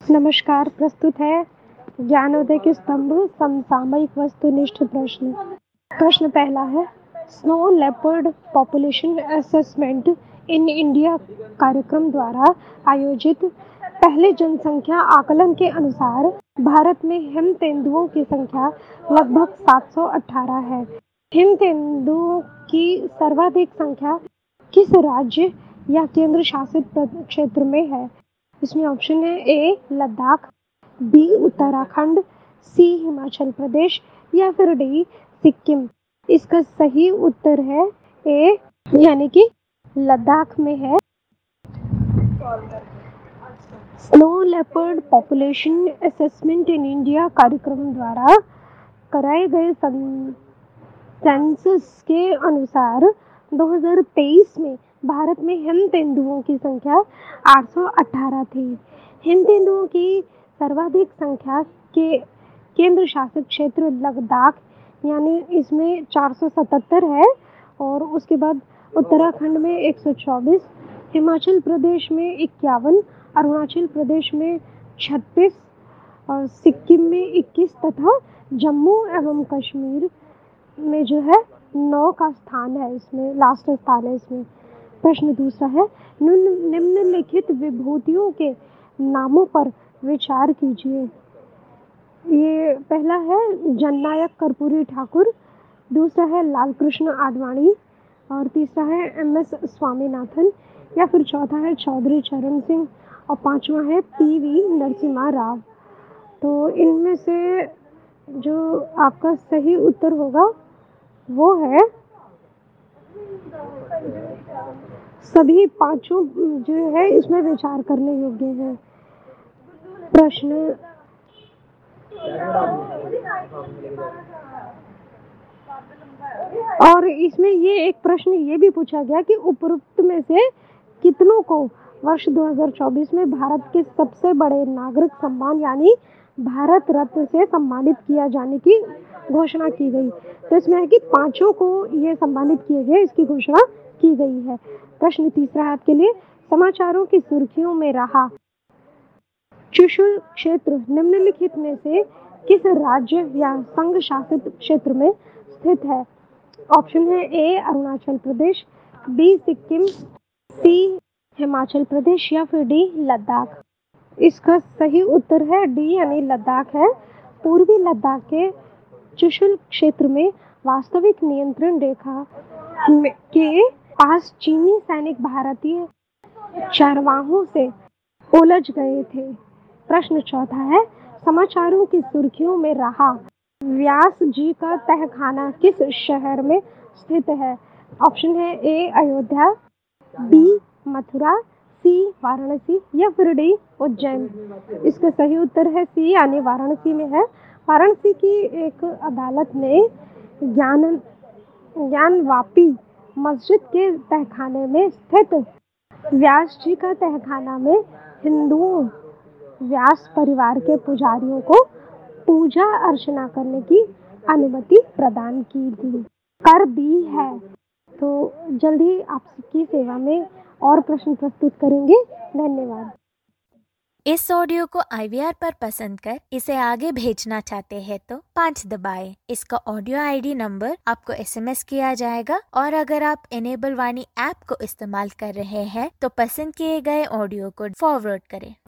नमस्कार, प्रस्तुत है ज्ञानोदय के स्तंभ समसामयिक वस्तुनिष्ठ प्रश्न। प्रश्न पहला है, snow leopard population assessment in India कार्यक्रम द्वारा आयोजित पहले जनसंख्या आकलन के अनुसार भारत में हिम तेंदुओं की संख्या लगभग 718 है। हिम तेंदुओं की सर्वाधिक संख्या किस राज्य या केंद्र शासित क्षेत्र में है? इसमें ऑप्शन है A Ladakh, B Uttarakhand, C Himachal Pradesh या फिर डी सिक्किम। इसका सही उत्तर है ए यानी कि लद्दाख में है। Snow leopard population assessment in India कार्यक्रम द्वारा कराए गए सेंसस के अनुसार 2023 में भारत में हिम तेंदुओं की संख्या 818 थी। हिम तेंदुओं की सर्वाधिक संख्या के केंद्र शासित क्षेत्र लद्दाख यानी इसमें 477 है, और उसके बाद उत्तराखंड में 124, हिमाचल प्रदेश में 51, अरुणाचल प्रदेश में 36 और सिक्किम में 21 तथा जम्मू एवं कश्मीर में जो है 9 का स्थान है, इसमें लास्ट स्थान है इसमें। प्रश्न दूसरा है, निम्नलिखित विभूतियों के नामों पर विचार कीजिए। ये पहला है जननायक कर्पूरी ठाकुर, दूसरा है लाल कृष्ण आडवाणी, और तीसरा है MS स्वामीनाथन, या फिर चौथा है चौधरी चरण सिंह, और पांचवा है PV नरसिम्हा राव। तो इनमें से जो आपका सही उत्तर होगा वो है सभी पांचों जो है इसमें विचार करने योग्य है। प्रश्न और इसमें ये एक प्रश्न ये भी पूछा गया कि उपरोक्त में से कितनों को वर्ष 2024 में भारत के सबसे बड़े नागरिक सम्मान यानी भारत रत्न से सम्मानित किया जाने की घोषणा की गई। तो इसमें है कि पांचों को ये सम्मानित किए गए, इसकी घोषणा की गई है। प्रश्न तीसरा है आपके लिए, समाचारों की सुर्खियों में रहा चुशुल क्षेत्र निम्नलिखित में से किस राज्य या संघ शासित क्षेत्र में स्थित है? ऑप्शन है A Arunachal Pradesh, B Sikkim, C Himachal Pradesh या फिर डी लद्दाख। इसका सही उत्तर है डी यानी लद्दाख है। पूर्वी लद्दाख के चुशुल क्षेत्र में वास्तविक नियंत्रण रेखा के पास चीनी सैनिक भारतीय चरवाहों से उलझ गए थे। प्रश्न चौथा है, समाचारों की सुर्खियों में रहा व्यास जी का तहखाना किस शहर में स्थित है? ऑप्शन है A Ayodhya, B Mathura, C Varanasi या फिर डी उज्जैन। इसका सही उत्तर है सी यानी वाराणसी में है। वाराणसी की एक अदालत ने ज्ञानवापी मस्जिद के तहखाने में स्थित व्यास जी का तहखाना में हिंदुओं व्यास परिवार के पुजारियों को पूजा अर्चना करने की अनुमति प्रदान की थी, कर दी है। तो जल्दी आपकी सेवा में और प्रश्न प्रस्तुत करेंगे। धन्यवाद। इस ऑडियो को IVR पर पसंद कर इसे आगे भेजना चाहते हैं तो 5 दबाएं। इसका ऑडियो ID नंबर आपको SMS किया जाएगा, और अगर आप इनेबल वाणी ऐप को इस्तेमाल कर रहे हैं तो पसंद किए गए ऑडियो को फॉरवर्ड करें।